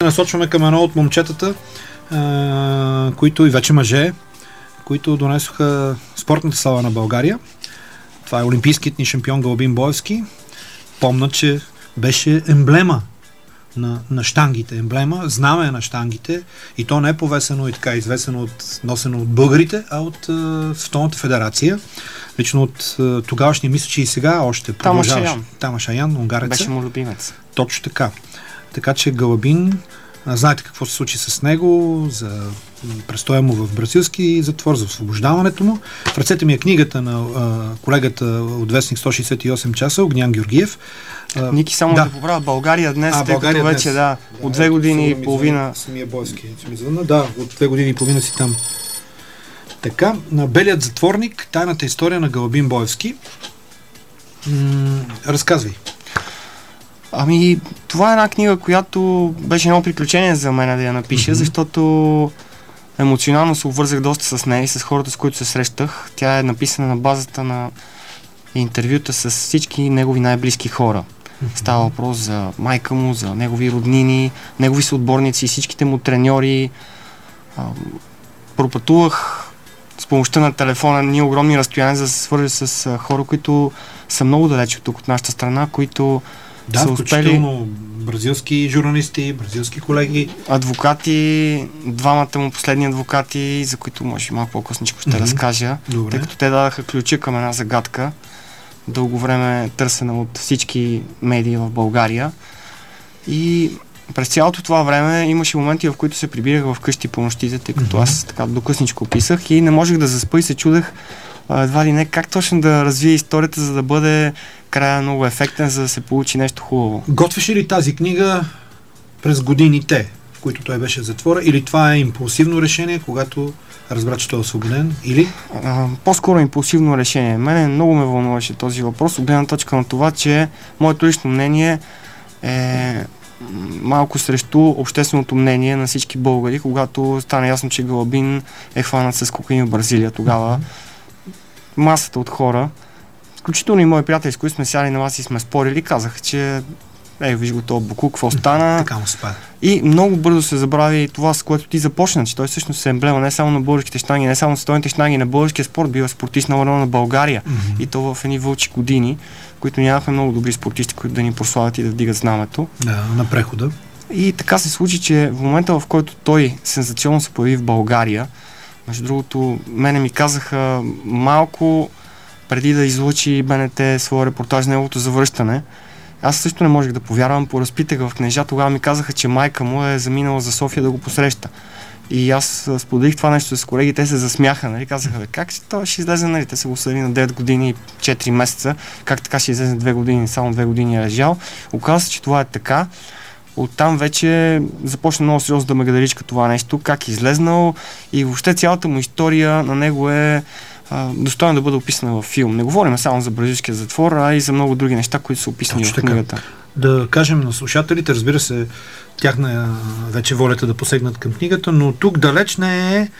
насочваме към едно от момчетата, които и вече мъже, които донесоха спортната слава на България. Това е олимпийският ни шампион Галабин Боевски. Помня, че беше емблема на щангите, емблема, знаме на щангите, и то не е повесено и така известено носено от българите, а от Световната федерация. Лично от тогавашния, мисля, че и сега още продължаваш. Тамаш Аян, унгарец. Беше му любимец. Точно така. Така че Галабин, знаете какво се случи с него, за престоя му в бразилски затвор, за освобождаването му. В ръцете ми е книгата на колегата от вестник 168 часа, Огнян Георгиев. Ники, само да поправя, България днес, тъй като вече от 2 години и половина. Самия Бойски, да, от 2 години и половина си там. Така, на Белият затворник, тайната история на Галабин Боевски. Разказвай. Ами, това е една книга, която беше едно приключение за мен да я напиша, защото емоционално се обвързах доста с нея и с хората, с които се срещах. Тя е написана на базата на интервюта с всички негови най-близки хора. Става въпрос за майка му, за негови роднини, негови съотборници, всичките му треньори. Пропътувах с помощта на телефона ни огромни разстояния, за да се свържа с хора, които са много далече от тук, от нашата страна, които са успели... бразилски журналисти, бразилски колеги. Адвокати, двамата му последни адвокати, за които може малко по-късничко ще разкажа, тъй като те дадаха ключа към една загадка, дълго време търсена от всички медии в България. И през цялото това време имаше моменти, в които се прибирах в къщи по нощите, тъй като аз така докъсничко писах и не можех да заспа и се чудех едва ли не как точно да развия историята, за да бъде края много ефектен, за да се получи нещо хубаво. Готвеше ли тази книга през годините, в които той беше в затвора, или това е импулсивно решение, когато разбра, че той е освободен, или? По-скоро импулсивно решение. Мене много ме вълнуваше този въпрос, от гледна точка на това, че моето лично мнение е малко срещу общественото мнение на всички българи, когато стана ясно, че Галабин е хванат с кокаин в Бразилия. Тогава масата от хора, включително и мои приятели, с които сме сяли на вас и сме спорили, казаха, че виж го този буклук, какво стана. Така му се пада. И много бързо се забрави това, с което ти започна, че той всъщност е емблема не само на българските щанги, не само на световните щанги, на българския спорт, бива спортист номер 1 на България. И то в едни вълчи години, които нямахме много добри спортисти, които да ни прославят и да вдигат знамето. Да, на прехода. И така се случи, че в момента, в който той сензационно се появи в България, между другото, мене ми казаха малко преди да излучи БНТ своя репортаж за неговото завръщане. Аз също не можех да повярвам, поразпитах в книжа, тогава ми казаха, че майка му е заминала за София да го посреща. И аз споделих това нещо с колеги, те се засмяха, нали? Казаха, как той ще излезе, нали? Те са го съдили на 9 години и 4 месеца, как така ще излезе 2 години, само 2 години е лежал. Оказва се, че това е така. Оттам вече започна много сериозно да ме гаделичка това нещо, как е излезнал и въобще цялата му история на него е достойно да бъде описана във филм. Не говорим само за бразилския затвор, а и за много други неща, които са описани в книгата. Да кажем на слушателите, разбира се, тяхна вече волята да посегнат към книгата, но тук далеч не е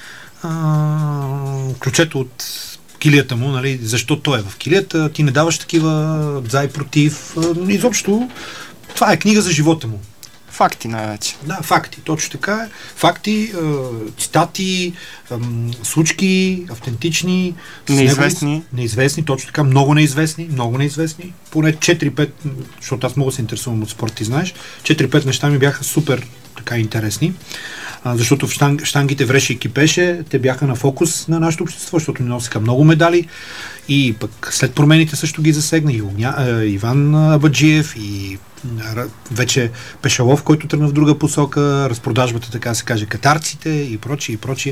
ключето от килията му, нали? Защо той е в килията, ти не даваш такива за и против. Изобщо това е книга за живота му. Факти най-вече. Да, факти, точно така е. Факти, цитати, случки, автентични. Неизвестни, точно така. Много неизвестни. Поне 4-5, защото аз много се интересувам от спорт, ти знаеш. 4-5 неща ми бяха супер така интересни. Защото в щангите вреше и кипеше, те бяха на фокус на нашето общество, защото ни носиха много медали и пък след промените също ги засегна и Иван Абаджиев и вече Пешалов, който тръгна в друга посока, разпродажбата, така се каже, катарците и прочие.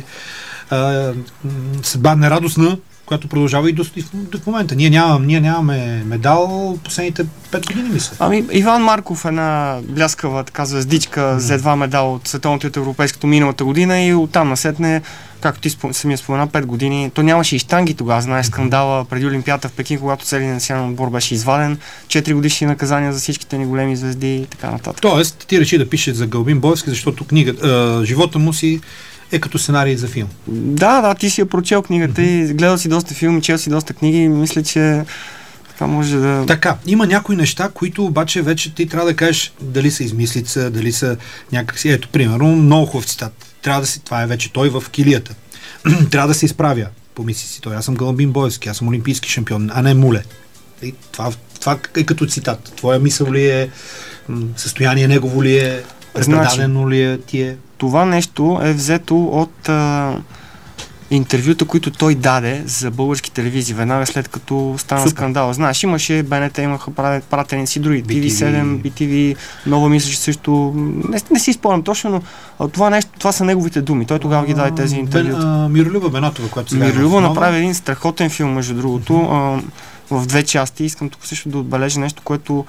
Съдба нерадостна, която продължава и до момента. Ние нямаме медал последните 5 години, мисля. Ами, Иван Марков е една бляскава така звездичка, взе 2 медала от световното и от европейското миналата година и оттам насетне, както ти самия спомена, 5 години. То нямаше и щанги тогава, знаеш, скандала преди Олимпиада в Пекин, когато целият национален отбор беше изваден, 4 годишни наказания за всичките ни големи звезди и така нататък. Тоест, ти реши да пишеш за Галабин Боевски, защото живота му си е като сценарий за филм. Да, ти си я прочел книгата и гледал си доста филми, чел си доста книги и мисля, че Това може да... Така, има някои неща, които обаче вече ти трябва да кажеш дали са измислица, дали са някакси... Ето, примерно, много хубав цитат. Трябва да си... Това е вече той в килията. Трябва да се изправя. Помисли си той. Аз съм Гълъбин Боевски, аз съм олимпийски шампион, а не Муле. И това е като цитат. Твоя мисъл ли е, състояние негово ли е, предадено ли е ти е? Това нещо е взето от интервюта, които той даде за български телевизии, веднага след като стана скандал. Знаеш, имаше БНТ, имаха пратеници други, TV7, BTV, много мисля, че също... Не си спомням точно, но това са неговите думи. Той тогава ги даде тези интервюта. Миролюба Бенатова, която сега Миролюба направи един страхотен филм, между другото, в две части. Искам тук също да отбележа нещо, което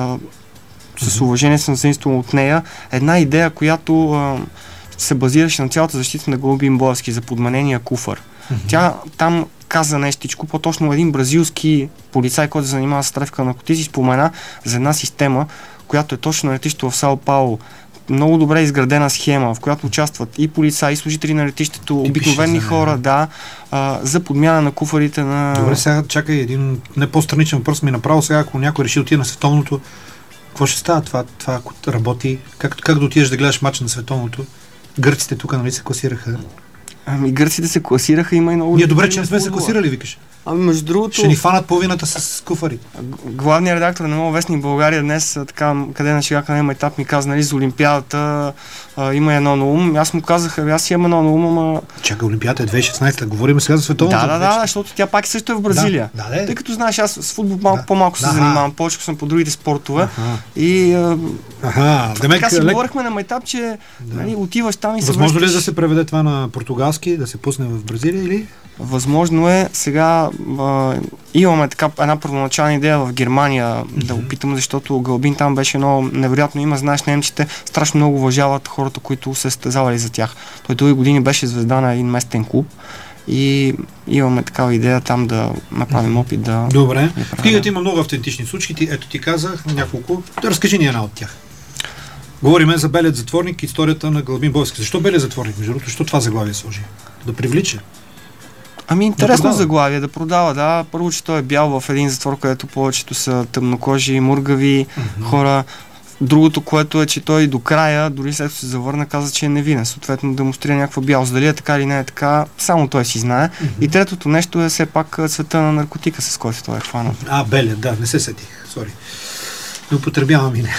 с уважение съм заимствал от нея. Една идея, която се базираше на цялата защита на Гълъбин Боевски за подменения куфар. Тя там каза нещичко, по-точно един бразилски полицай, който се занимава с трафика на наркотици, спомена за една система, която е точно на летището в Сао Пауло. Много добре изградена схема, в която участват и полицаи, и служители на летището, обикновени хора, за подмяна на куфарите на... Добре, сега чакай един не по-страничен въпрос ми направо. Сега, ако някой реши отиде на световното, какво ще става това ако работи? Как да отидеш да гледаш матч на световното? Гърците тук, нали, се класираха? Ами гърците се класираха, има и много... Ние добре, че не сме се класирали, викаш. Ами между другото... Ще ни фанат половината с куфари. Главният редактор на Нова вестник България днес, така, къде на шега на етап, ми каза, нали, за Олимпиадата има едно на ум. Аз му казах, аз имам едно на ум, ама... Чакай, Олимпиадата е 2016, говорим сега за световното. Да, защото тя пак също е в Бразилия. Тъй като знаеш, аз с футбол по-малко се занимавам, повече съм по другите спортове. И така си говорихме на майтап, че нали, отиваш там и се възможно ли да се преведе това на португалски, да се пусне в Бразилия или? Възможно е. Сега имаме така една първоначална идея в Германия да опитаме, защото Гълъбин там беше много невероятно има. Знаеш, немците страшно много уважават хората, които се състезавали за тях. Той дълги години беше звезда на един местен клуб и имаме такава идея там да направим опит да... Добре. В книгата има много автентични случаи. Ето ти казах няколко. Разкажи ни една от тях. Говориме за Белият затворник, историята на Гълъбин Боевски. Защо Белият затворник? Между другото, защо това заглавие сложи? Да привлича. Ами интересно заглавие, да продава, да. Първо, че той е бял в един затвор, където повечето са тъмнокожи, мургави хора. Другото, което е, че той до края, дори след като се завърна, каза, че е невинен. Съответно, демонстрира някаква бялост. Дали е така или не е така, само той си знае. И третото нещо е все пак цвета на наркотика, с който той е хванат. Белият, да, не се сетих. Сори. Не употребявам и не.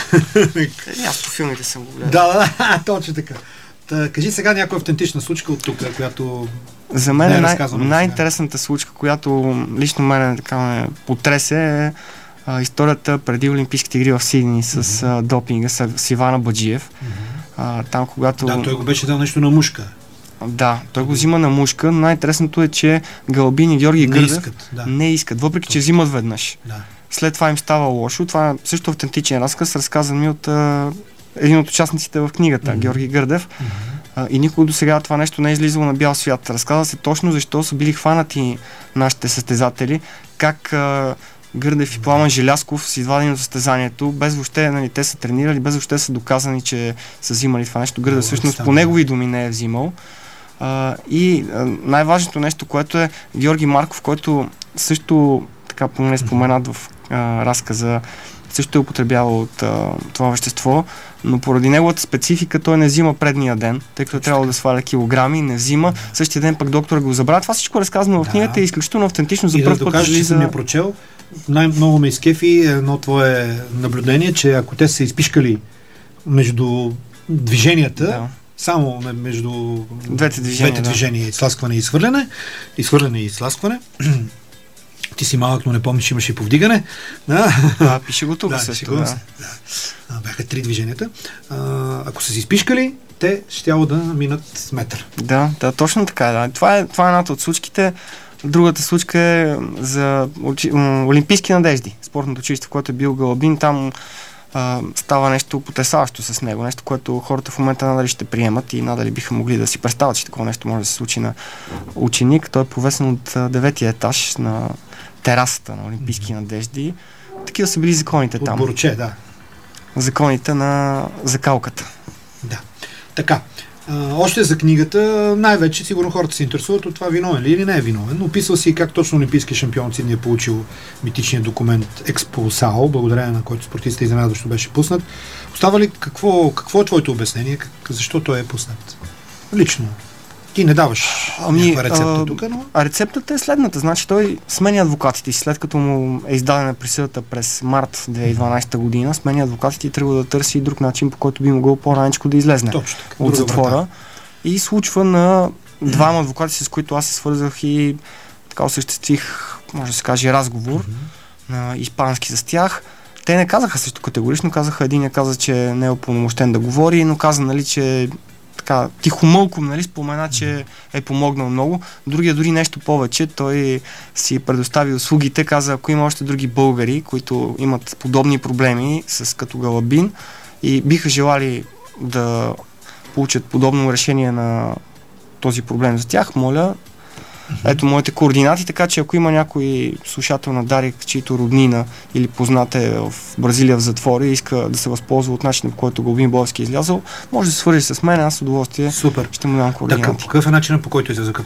Аз по филмите съм го гледал. Да, точно така. Кажи сега някоя автентична случка от тук, която... За мен най-интересната случка, която лично мен така ме потресе е историята преди Олимпийските игри в Сидни с допинга с Ивана Баджиев. Там, когато... Да, той го беше дал нещо на мушка. Да, той го взима на мушка, но най-интересното е, че Гълъбин и Георги Гърдев не искат, въпреки че взимат веднъж. Да. След това им става лошо. Това е също автентичен разказ, разказан ми от един от участниците в книгата, Георги Гърдев. И никога до сега това нещо не е излизало на бял свят. Разказва се точно защо са били хванати нашите състезатели, как Гърдев и Пламен Желязков са извадени от състезанието, без въобще, нали, те са тренирали, без въобще са доказани, че са взимали това нещо. Гърдев всъщност по негови думи не е взимал. И най-важното нещо, което е Георги Марков, който също така поне споменат в разказа, също е употребявал от това вещество, но поради неговата специфика той не взима предния ден, тъй като трябва да сваля килограми, не взима. Същия ден пък доктора го забравя. Това всичко е разказано в книгата и изключително автентично за първ път. И да докажа, че съм я прочел, най-много ме изкефи едно твое наблюдение, че ако те са изпишкали между движенията, само между двете движения, изтласкване и изхвърляне, изхвърляне и изтласкване, ти си малък, но не помниш, имаше и повдигане. Пише го тук също. Бяха 3 движенията. Ако са си изпишкали, те щяло да минат метър. Да, точно така. Да. Това е едната от случките. Другата случка е за Олимпийски надежди. Спортното училище, в което е бил Гълъбин. Там става нещо потресаващо с него. Нещо, което хората в момента надали ще приемат и надали биха могли да си представят, че такова нещо може да се случи на ученик. Той е повесен от 9-я етаж на терасата на Олимпийски надежди. Такива са били законите там. Борче, да. Законите на закалката. Да. Така. Още за книгата, най-вече сигурно хората се интересуват от това виновен ли или не е виновен. Описва си как точно олимпийски шампион Сидни е получил митичния документ Експулсао, благодарение на който спортистът изненадващо беше пуснат. Остава ли какво е твоето обяснение? Защо той е пуснат? Лично. Ти не даваш някаква рецепта тук, но... Рецептата е следната. Значи той сменя адвокатите си, след като му е издадена присъдата през март 2012 година, сменя адвокатите и тръгва да търси друг начин, по който би могъл по-раничко да излезне от затвора. И случва на двама адвокати, с които аз се свързах и така осъществих, може да се каже, разговор на испански с тях. Те не казаха също категорично, единия каза, че не е упълномощен да говори, но каза, нали, че така тихомълком, нали, спомена, че е помогнал много. Другия дори нещо повече. Той си предостави услугите, каза, ако има още други българи, които имат подобни проблеми като Галабин и биха желали да получат подобно решение на този проблем за тях, моля, ето моите координати, така че ако има някой слушател на Дарик, чийто роднина или познат е в Бразилия в затвора и иска да се възползва от начина, по който Галабин Боевски е излязъл, може да се свържи с мен, аз с удоволствие ще му дам координати. Да, какъв е начинът, по който изляза?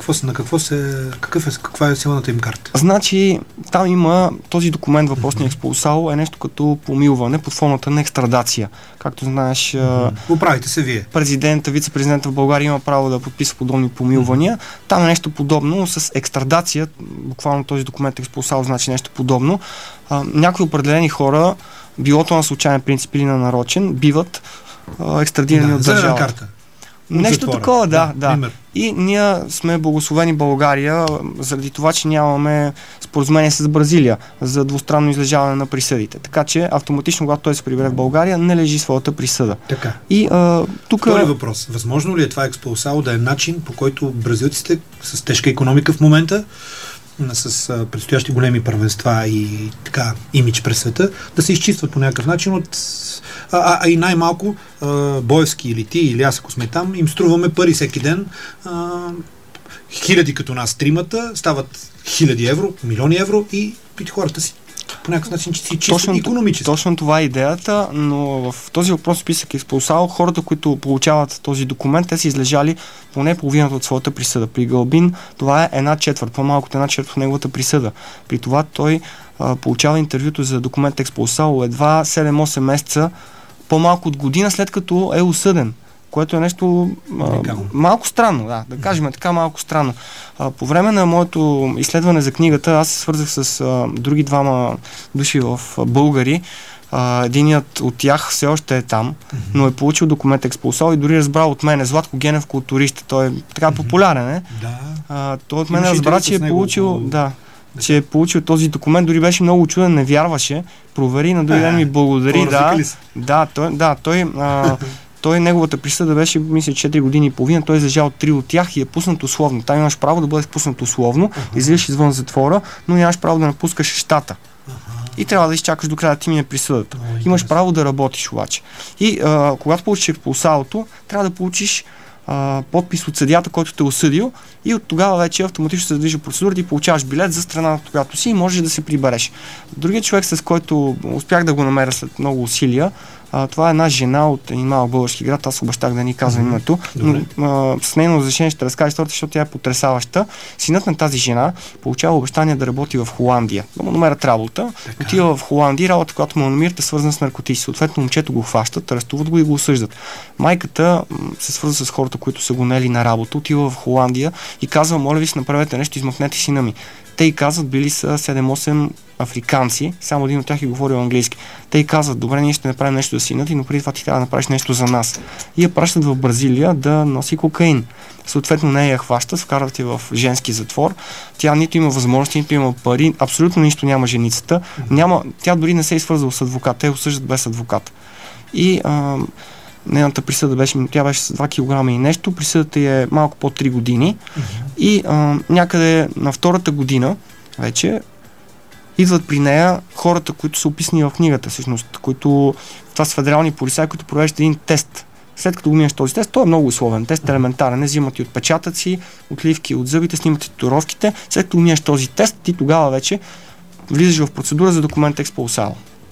Каква е силната им карта? Значи, там има този документ, въпросния Експулсао, е нещо като помилване под формата на екстрадация. Както знаеш, управите се вие. Президента, вице-президента в България има право да подписва подобни помилвания. Там е нещо подобно с екстрадация. Буквално този документ Експулсао значи нещо подобно. Някои определени хора, било то на случайен принцип или на нарочен, биват екстрадирани от държава. Карта. Нещо такова, да. И ние сме благословени България заради това, че нямаме споразумение с Бразилия за двустранно излежаване на присъдите. Така че автоматично, когато той се прибере в България, не лежи своята присъда. Така. И тук... Втори въпрос. Възможно ли е това Експулсао да е начин, по който бразилците с тежка икономика в момента, с предстоящи големи първенства и така имидж през света, да се изчистват по някакъв начин от... и най-малко Боевски или ти, или аз, ако сме там, им струваме пари всеки ден. Хиляди като нас тримата, стават 1000 евро, милиони евро и хората си по някакъв начин си чисто икономически. Точно това е идеята, но в този въпрос списък Експулсао, хората, които получават този документ, те са излежали поне половината от своята присъда. При Галабин това е 1/4, по-малко от 1/4 от неговата присъда. При това той получава интервюто за документ Експулсао едва 7-8 месеца, по-малко от година след като е осъден. Което е нещо малко странно, да кажем така, малко странно. По време на моето изследване за книгата, аз се свързах с други двама души в българи. Единият от тях все още е там, но е получил документ Експулсао и дори разбрал от мен, Златко Генев, културист. Той е така популярен, е. Той от мен разбра, че е получил този документ, дори беше много чуден, не вярваше. Провери, на други ден ми благодари. Той неговата присъда беше, мисля, 4 години и половина, той е излежал 3 от тях и е пуснат условно. Там имаш право да бъдеш пуснат условно, излизаш извън затвора, но нямаш право да напускаш щата. И трябва да изчакаш до края да ти мине присъдата. Имаш право да работиш обаче. И когато получиш Експулсаото, трябва да получиш подпис от съдията, който те е осъдил, и от тогава вече автоматично се задвижи процедурата и получаваш билет за страната, която си, и можеш да се прибереш. Другият човек, с който успях да го намеря след много усилия, това е една жена от един малък български град, аз обещах да ни казвам името, но с нейно разрешение ще разкажа историята, защото тя е потресаваща. Синът на тази жена получава обещание да работи в Холандия, да му намерят работа, отива в Холандия, работа, която му намират, е свързана с наркотици. Съответно, момчето го хващат, арестуват го и го осъждат. Майката се свързва с хората, които са го нели на работа, отива в Холандия и казва: моля ви се, направете нещо, измъкнете сина ми. Те и казват, били са 7-8 африканци, само един от тях е говорил английски. Те и казват: добре, ние ще направим нещо за сина ти, но преди това ти трябва да направиш нещо за нас. И я пращат в Бразилия да носи кокаин. Съответно, нея я хващат, вкарват я в женски затвор. Тя нито има възможности, нито има пари, абсолютно нищо няма женицата. Тя дори не се е свързала с адвокат, те осъждат без адвокат. И нейната присъда беше с 2 кг и нещо, присъдата е малко под 3 години. И някъде на втората година вече идват при нея хората, които са описани в книгата, всъщност, това са федерални полицаи, които провеждат един тест. След като го минеш този тест, той е много условен тест, елементарен, не взимат и отпечатъци, отливки от зъбите, снимат и татуировките. След като минеш този тест, ти тогава вече влизаш в процедура за документ Експулсао.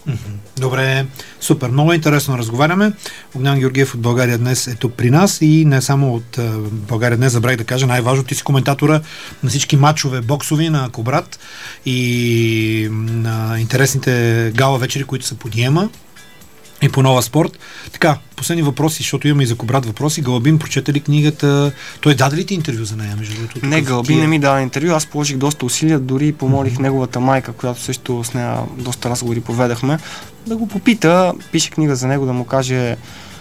Добре, супер, много интересно разговаряме. Огнян Георгиев от България днес е тук при нас и не само от България днес, забравих да кажа най-важно, ти си коментатора на всички матчове боксови на Кубрат и на интересните гала вечери, които са по Диема и по Нова Спорт. Така, последни въпроси, защото имаме и за Кубрат въпроси. Галабин прочете ли книгата? Той даде ли ти интервю за нея, между другото? Не, Галабин не ми даде интервю. Аз положих доста усилия, дори помолих неговата майка, която също с нея доста разговори поведахме, да го попита, пише книга за него, да му каже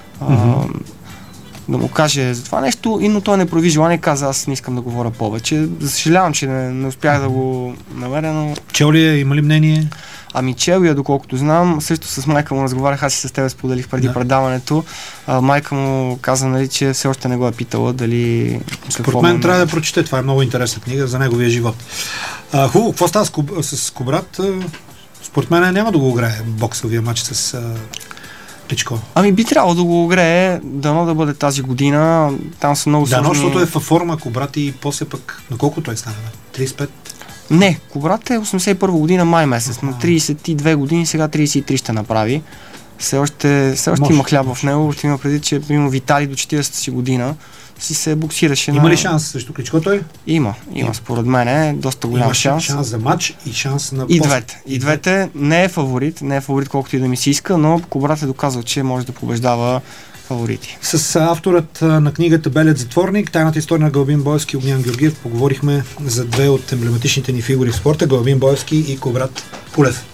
да му каже за това нещо, но той не прояви желание, каза, аз не искам да говоря повече. Съжалявам, че не успях да го намеря, но... Чел ли е, има ли мнение? Ами чел я, доколкото знам, също с майка му разговарях, аз и с теб споделих преди предаването. Майка му каза, нали, че все още не го е питала дали... Според мен трябва да прочете, това е много интересна книга за неговия живот. Хубаво, какво става с Кубрат? Според мен няма да го играе боксовия матч с Кличко. Ами би трябвало да го играе, дано да бъде тази година, там са много сложни... Дано, защото е във форма Кубрат и после пък, на колко той стане? 35? Не, Кубрат е 81 година май месец, на 32 години, сега 33 ще направи. Все още има хляб в него, ще има преди, че примерно Виталий до 40 си година си се боксираше. Има ли шанс срещу Кличко той? Има. Според мен е доста голям шанс. Шанс за матч и шанс на... И двете. Не е фаворит колкото и да ми се иска, но Кубрат е доказал, че може да побеждава фаворити. С авторът на книгата Белият затворник, тайната история на Галабин Боевски и Огнян Георгиев поговорихме за две от емблематичните ни фигури в спорта, Галабин Боевски и Кубрат Пулев.